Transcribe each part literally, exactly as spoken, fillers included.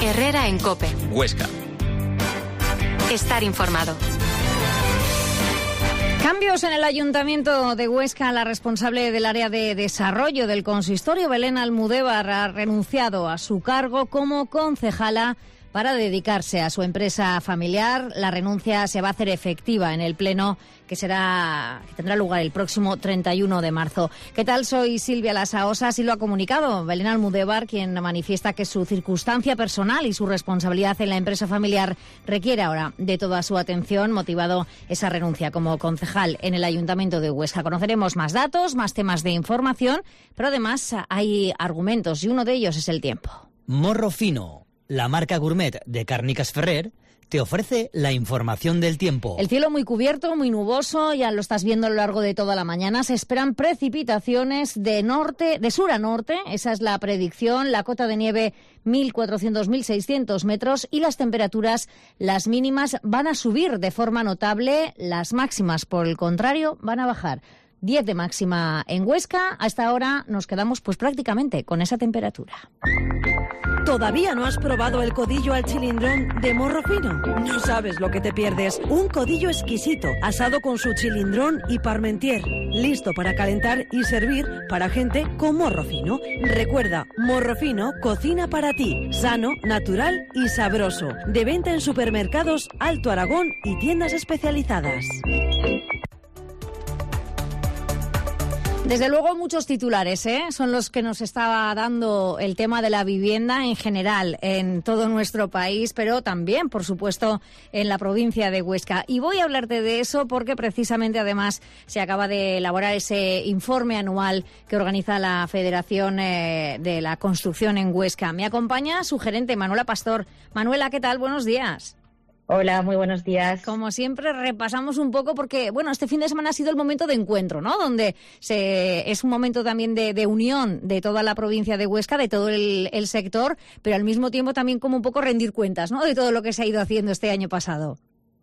Herrera en COPE. Huesca. Estar informado. Cambios en el Ayuntamiento de Huesca. La responsable del área de desarrollo del consistorio, Belén Almudévar, ha renunciado a su cargo como concejala para dedicarse a su empresa familiar. La renuncia se va a hacer efectiva en el pleno que será que tendrá lugar el próximo treinta y uno de marzo. ¿Qué tal? Soy Silvia Lasaosa. Así lo ha comunicado Belén Almudévar, quien manifiesta que su circunstancia personal y su responsabilidad en la empresa familiar requiere ahora de toda su atención, motivado esa renuncia como concejal en el Ayuntamiento de Huesca. Conoceremos más datos, más temas de información, pero además hay argumentos y uno de ellos es el tiempo. Morro Fino, la marca gourmet de Càrniques Ferrer, te ofrece la información del tiempo. El cielo muy cubierto, muy nuboso, ya lo estás viendo a lo largo de toda la mañana. Se esperan precipitaciones de norte, de sur a norte, esa es la predicción. La cota de nieve mil cuatrocientos a mil seiscientos metros y las temperaturas, las mínimas, van a subir de forma notable. Las máximas, por el contrario, van a bajar. diez de máxima en Huesca. Hasta ahora nos quedamos pues prácticamente con esa temperatura. ¿Todavía no has probado el codillo al chilindrón de Morro Fino? No sabes lo que te pierdes. Un codillo exquisito, asado con su chilindrón y parmentier. Listo para calentar y servir para gente con morro fino. Recuerda, Morro Fino cocina para ti. Sano, natural y sabroso. De venta en supermercados Alto Aragón y tiendas especializadas. Desde luego muchos titulares, ¿eh? Son los que nos estaba dando el tema de la vivienda en general en todo nuestro país, pero también, por supuesto, en la provincia de Huesca. Y voy a hablarte de eso porque precisamente, además, se acaba de elaborar ese informe anual que organiza la Federación eh, de la Construcción en Huesca. Me acompaña su gerente, Manuela Pastor. Manuela, ¿qué tal? Buenos días. Hola, muy buenos días. Como siempre, repasamos un poco porque, bueno, este fin de semana ha sido el momento de encuentro, ¿no? Donde se, es un momento también de, de unión de toda la provincia de Huesca, de todo el, el sector, pero al mismo tiempo también como un poco rendir cuentas, ¿no? De todo lo que se ha ido haciendo este año pasado.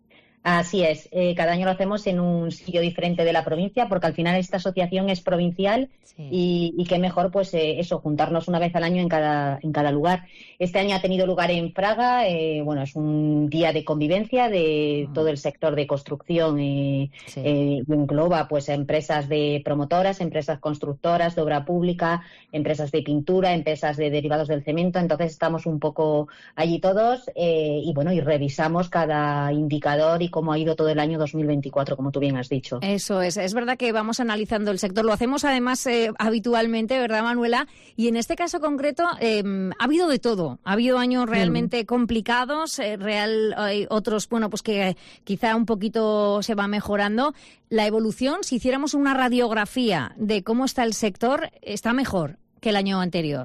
Así es, eh, cada año lo hacemos en un sitio diferente de la provincia porque al final esta asociación es provincial sí. y, y qué mejor pues eh, eso, juntarnos una vez al año en cada, en cada lugar. Este año ha tenido lugar en Fraga, eh, bueno, es un día de convivencia de uh-huh. todo el sector de construcción, eh, sí. eh, engloba pues empresas de promotoras, empresas constructoras de obra pública, empresas de pintura, empresas de derivados del cemento, entonces estamos un poco allí todos eh, y bueno, y revisamos cada indicador y cómo ha ido todo el año dos mil veinticuatro, como tú bien has dicho. Eso es, es verdad que vamos analizando el sector, lo hacemos además eh, habitualmente, ¿verdad, Manuela? Y en este caso concreto eh, ha habido de todo, ha habido años realmente mm. complicados, eh, real, hay otros, bueno, pues que eh, quizá un poquito se va mejorando. La evolución, si hiciéramos una radiografía de cómo está el sector, está mejor que el año anterior.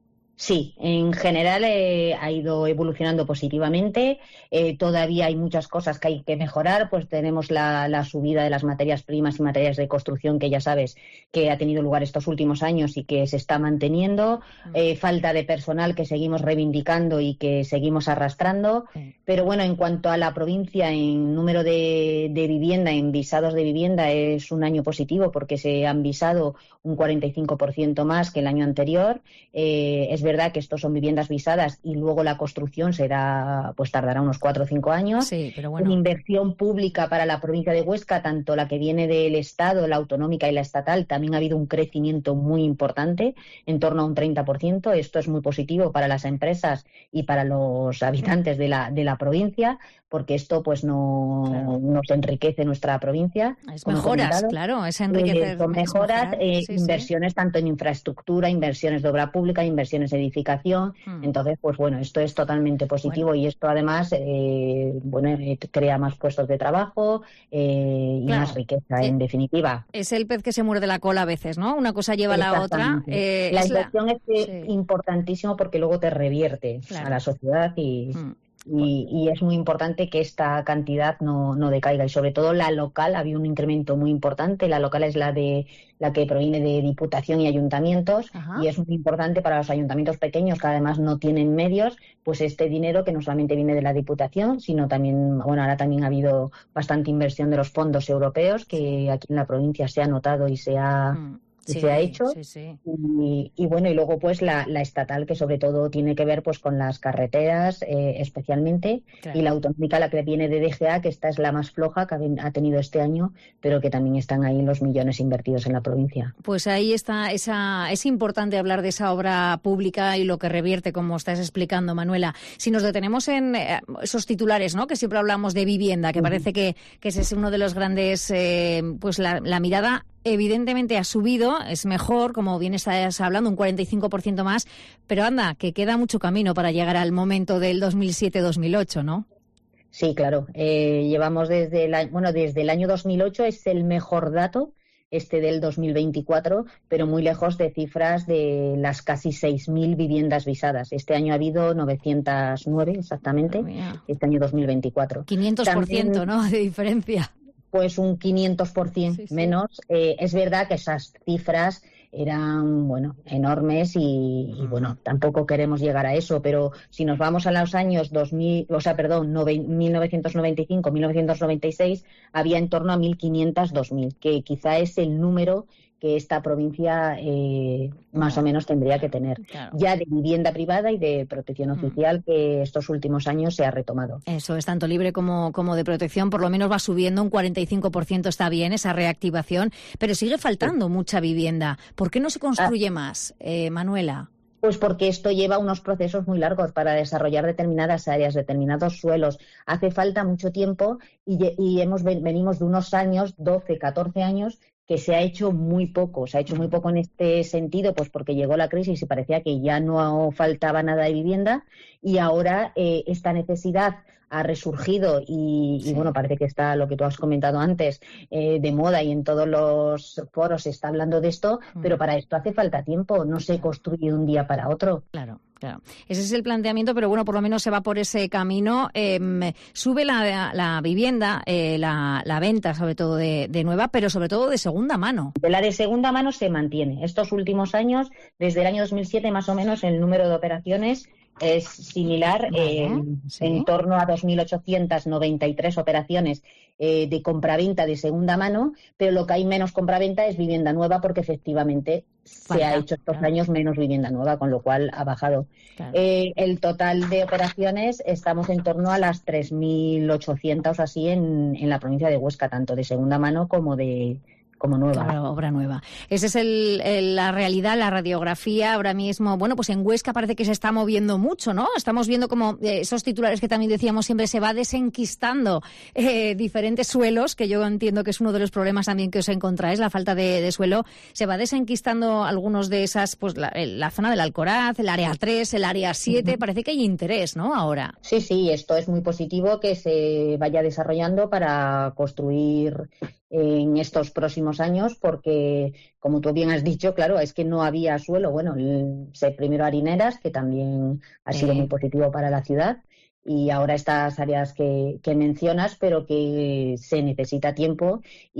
Sí, en general eh, ha ido evolucionando positivamente. Eh, todavía hay muchas cosas que hay que mejorar. Pues tenemos la, la subida de las materias primas y materias de construcción que ya sabes que ha tenido lugar estos últimos años y que se está manteniendo. Eh, falta de personal que seguimos reivindicando y que seguimos arrastrando. Pero bueno, en cuanto a la provincia, en número de, de vivienda, en visados de vivienda, es un año positivo porque se han visado un cuarenta y cinco por ciento más que el año anterior. Eh, es verdad que estos son viviendas visadas y luego la construcción será, pues tardará unos cuatro o cinco años. Sí, pero bueno. Una inversión pública para la provincia de Huesca, tanto la que viene del Estado, la autonómica y la estatal, también ha habido un crecimiento muy importante, en torno a un treinta por ciento. Esto es muy positivo para las empresas y para los habitantes de la, de la provincia, porque esto pues no claro. nos enriquece nuestra provincia. Es mejoras, claro, es enriquecer. Eh, son mejoras, eh, sí, inversiones sí. tanto en infraestructura, inversiones de obra pública, inversiones de edificación. Hmm. Entonces, pues bueno, esto es totalmente positivo bueno. y esto además eh, bueno, eh, crea más puestos de trabajo eh, y claro. más riqueza, sí. en definitiva. Es el pez que se muerde la cola a veces, ¿no? Una cosa lleva a la otra. Eh, la inversión la... es eh, sí. importantísimo porque luego te revierte claro. a la sociedad y... Hmm. Y, y es muy importante que esta cantidad no, no decaiga y sobre todo la local, había un incremento muy importante. La local es la de la que proviene de Diputación y ayuntamientos. Ajá. Y es muy importante para los ayuntamientos pequeños que además no tienen medios, pues este dinero que no solamente viene de la Diputación, sino también, bueno, ahora también ha habido bastante inversión de los fondos europeos que aquí en la provincia se ha notado y se ha... Mm. sí, se ha hecho. Sí, sí. Y, y bueno, y luego pues la, la estatal, que sobre todo tiene que ver pues con las carreteras eh, especialmente, claro. Y la autonómica, la que viene de D G A, que esta es la más floja que ha tenido este año, pero que también están ahí los millones invertidos en la provincia. Pues ahí está, esa, es importante hablar de esa obra pública y lo que revierte, como estás explicando, Manuela. Si nos detenemos en eh, esos titulares, ¿no?, que siempre hablamos de vivienda, que uh-huh. parece que, que ese es uno de los grandes, eh, pues la, la mirada evidentemente ha subido, es mejor, como bien estás hablando, un cuarenta y cinco por ciento más, pero anda, que queda mucho camino para llegar al momento del dos mil siete dos mil ocho, ¿no? Sí, claro. Eh, llevamos desde el, bueno, desde el año dos mil ocho, es el mejor dato, este del dos mil veinticuatro, pero muy lejos de cifras de las casi seis mil viviendas visadas. Este año ha habido novecientos nueve exactamente, oh, este año dos mil veinticuatro. quinientos por ciento, también, ¿no?, de diferencia. Pues un quinientos por ciento sí, sí. menos. Eh, es verdad que esas cifras eran, bueno, enormes y, y, bueno, tampoco queremos llegar a eso, pero si nos vamos a los años dos mil, o sea, perdón, mil novecientos noventa y cinco, mil novecientos noventa y seis, había en torno a mil quinientos, dos mil, que quizá es el número que esta provincia eh, más claro. o menos tendría que tener. Claro. Ya de vivienda privada y de protección oficial, mm. que estos últimos años se ha retomado. Eso es, tanto libre como, como de protección, por lo menos va subiendo, un cuarenta y cinco por ciento está bien esa reactivación, pero sigue faltando sí. mucha vivienda. ¿Por qué no se construye ah. más, eh, Manuela? Pues porque esto lleva unos procesos muy largos para desarrollar determinadas áreas, determinados suelos. Hace falta mucho tiempo y, y hemos venimos de unos años, doce, catorce años, que se ha hecho muy poco, se ha hecho muy poco en este sentido, pues porque llegó la crisis y parecía que ya no faltaba nada de vivienda y ahora eh, esta necesidad ha resurgido y, sí. y bueno, parece que está lo que tú has comentado antes, eh, de moda y en todos los foros se está hablando de esto, mm. pero para esto hace falta tiempo, no se construye de un día para otro. Claro. Claro, ese es el planteamiento, pero bueno, por lo menos se va por ese camino. Eh, sube la, la vivienda, eh, la, la venta, sobre todo de, de nueva, pero sobre todo de segunda mano. De la de segunda mano se mantiene. Estos últimos años, desde el año dos mil siete más o menos, el número de operaciones es similar, vale, eh, sí. en torno a dos mil ochocientas noventa y tres operaciones eh, de compraventa de segunda mano, pero lo que hay menos compraventa es vivienda nueva porque efectivamente vale, se ha hecho estos claro. años menos vivienda nueva, con lo cual ha bajado. Claro. Eh, el total de operaciones estamos en torno a las tres mil ochocientas así en, en la provincia de Huesca, tanto de segunda mano como de como nueva. Claro, obra nueva. Esa es el, el, la realidad, la radiografía ahora mismo. Bueno, pues en Huesca parece que se está moviendo mucho, ¿no? Estamos viendo como eh, esos titulares que también decíamos siempre, se va desenquistando eh, diferentes suelos, que yo entiendo que es uno de los problemas también que os encontráis, la falta de, de suelo. Se va desenquistando algunos de esas, pues la, la zona del Alcoraz, el área tres, el área siete, uh-huh. parece que hay interés, ¿no? Ahora. Sí, sí, esto es muy positivo que se vaya desarrollando para construir en estos próximos años, porque, como tú bien has dicho, claro, es que no había suelo. Bueno, el, primero harineras, que también ha sido sí. muy positivo para la ciudad, y ahora estas áreas que, que mencionas, pero que se necesita tiempo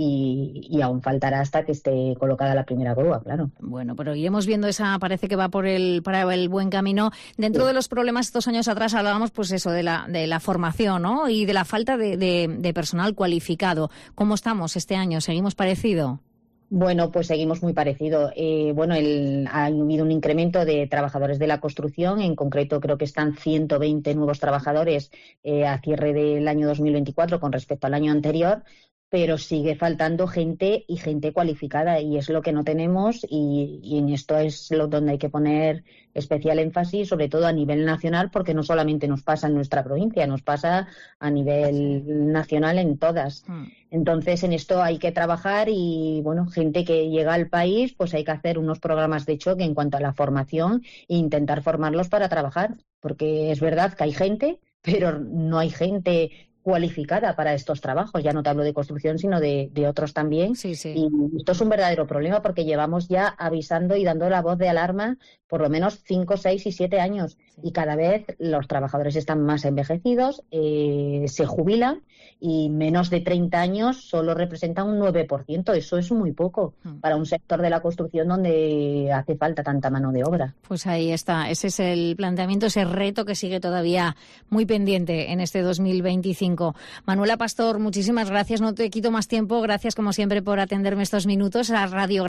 y, y aún faltará hasta que esté colocada la primera grúa, claro. Bueno, pero iremos viendo esa, parece que va por el para el buen camino. Dentro sí. de los problemas, estos años atrás hablábamos, pues eso, de la de la formación, ¿no? Y de la falta de, de, de personal cualificado. ¿Cómo estamos este año? ¿Seguimos parecido? Bueno, pues seguimos muy parecido. Eh, bueno, el, ha habido un incremento de trabajadores de la construcción. En concreto, creo que están ciento veinte nuevos trabajadores eh, a cierre del año dos mil veinticuatro con respecto al año anterior, pero sigue faltando gente y gente cualificada, y es lo que no tenemos, y, y en esto es lo donde hay que poner especial énfasis, sobre todo a nivel nacional, porque no solamente nos pasa en nuestra provincia, nos pasa a nivel nacional en todas. Entonces, en esto hay que trabajar y, bueno, gente que llega al país, pues hay que hacer unos programas de choque en cuanto a la formación e intentar formarlos para trabajar, porque es verdad que hay gente, pero no hay gente cualificada para estos trabajos. Ya no te hablo de construcción, sino de, de otros también. Sí, sí. Y esto es un verdadero problema porque llevamos ya avisando y dando la voz de alarma por lo menos cinco, seis y siete años. Sí. Y cada vez los trabajadores están más envejecidos, eh, se jubilan y menos de treinta años solo representan un nueve por ciento. Eso es muy poco mm. para un sector de la construcción donde hace falta tanta mano de obra. Pues ahí está. Ese es el planteamiento, ese reto que sigue todavía muy pendiente en este dos mil veinticinco. Manuela Pastor, muchísimas gracias. No te quito más tiempo. Gracias, como siempre, por atenderme estos minutos. A Radio